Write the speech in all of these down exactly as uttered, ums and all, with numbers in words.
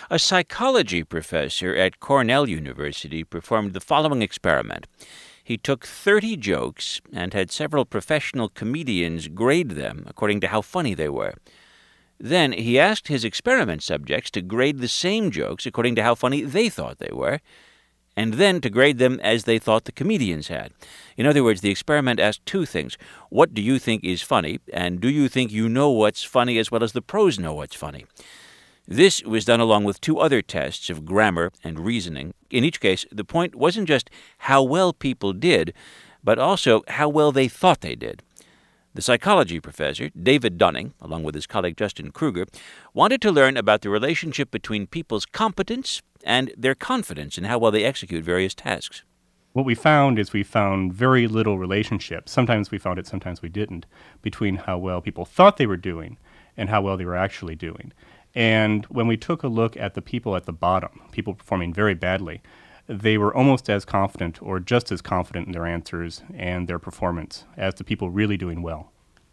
A psychology professor at Cornell University performed the following experiment. He took thirty jokes and had several professional comedians grade them according to how funny they were. Then he asked his experiment subjects to grade the same jokes according to how funny they thought they were, and then to grade them as they thought the comedians had. In other words, the experiment asked two things. What do you think is funny, and do you think you know what's funny as well as the pros know what's funny? This was done along with two other tests of grammar and reasoning. In each case, the point wasn't just how well people did, but also how well they thought they did. The psychology professor, David Dunning, along with his colleague Justin Kruger, wanted to learn about the relationship between people's competence and their confidence in how well they execute various tasks. What we found is we found very little relationship. Sometimes we found it, sometimes we didn't, between how well people thought they were doing and how well they were actually doing. And when we took a look at the people at the bottom, people performing very badly, they were almost as confident or just as confident in their answers and their performance as the people really doing well.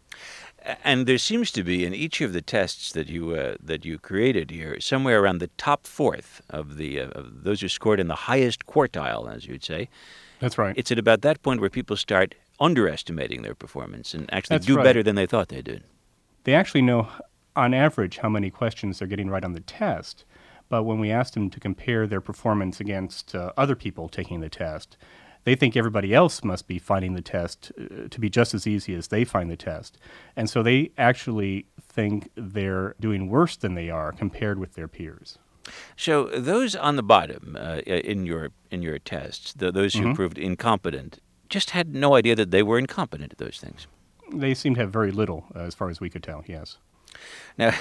And there seems to be in each of the tests that you uh, that you created here, somewhere around the top fourth of the uh, of those who scored in the highest quartile, as you'd say. That's right. It's at about that point where people start underestimating their performance and actually That's do right. better than they thought they did. They actually know, on average, how many questions they're getting right on the test. But when we asked them to compare their performance against uh, other people taking the test, they think everybody else must be finding the test uh, to be just as easy as they find the test. And so they actually think they're doing worse than they are compared with their peers. So those on the bottom uh, in your in your tests, the, those who Mm-hmm. proved incompetent, just had no idea that they were incompetent at those things. They seem to have very little, uh, as far as we could tell, yes. Now,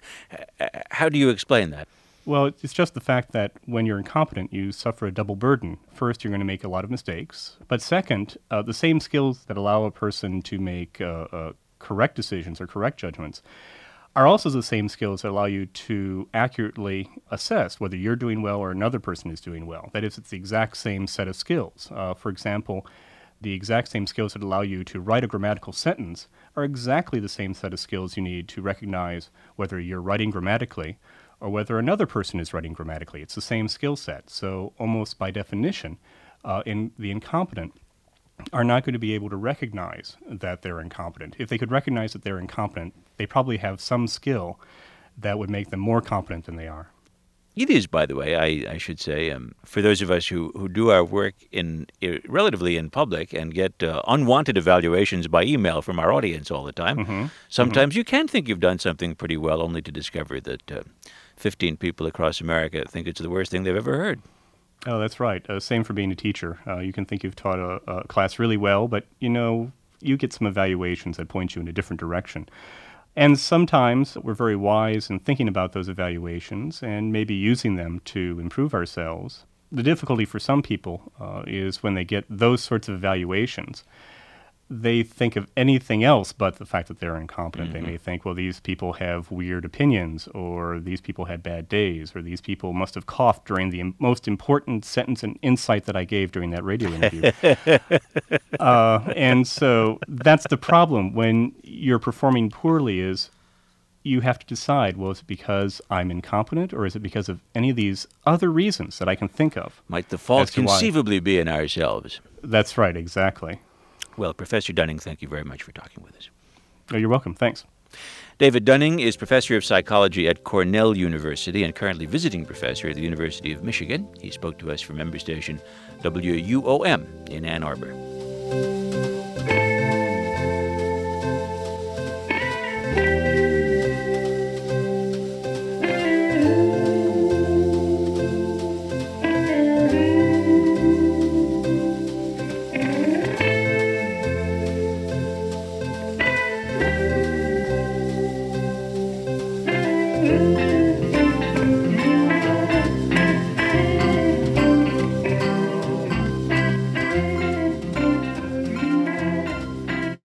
how do you explain that? Well, it's just the fact that when you're incompetent, you suffer a double burden. First, you're going to make a lot of mistakes. But second, uh, the same skills that allow a person to make uh, uh, correct decisions or correct judgments are also the same skills that allow you to accurately assess whether you're doing well or another person is doing well. That is, it's the exact same set of skills. Uh, for example, the exact same skills that allow you to write a grammatical sentence are exactly the same set of skills you need to recognize whether you're writing grammatically or whether another person is writing grammatically. It's the same skill set. So almost by definition, uh, in the incompetent are not going to be able to recognize that they're incompetent. If they could recognize that they're incompetent, they probably have some skill that would make them more competent than they are. It is, by the way, I, I should say, um, for those of us who, who do our work in uh, relatively in public and get uh, unwanted evaluations by email from our audience all the time, Mm-hmm. sometimes mm-hmm. you can think you've done something pretty well only to discover that uh, fifteen people across America think it's the worst thing they've ever heard. Oh, that's right. Uh, same for being a teacher. Uh, you can think you've taught a, a class really well, but, you know, you get some evaluations that point you in a different direction. And sometimes we're very wise in thinking about those evaluations and maybe using them to improve ourselves. The difficulty for some people uh, is when they get those sorts of evaluations, they think of anything else but the fact that they're incompetent. Mm-hmm. They may think, well, these people have weird opinions, or these people had bad days, or these people must have coughed during the im- most important sentence and insight that I gave during that radio interview. uh, and so that's the problem when you're performing poorly is you have to decide, well, is it because I'm incompetent, or is it because of any of these other reasons that I can think of? Might the fault conceivably be in ourselves? That's right, exactly. Well, Professor Dunning, thank you very much for talking with us. Oh, you're welcome. Thanks. David Dunning is professor of psychology at Cornell University and currently visiting professor at the University of Michigan. He spoke to us from member station W U O M in Ann Arbor.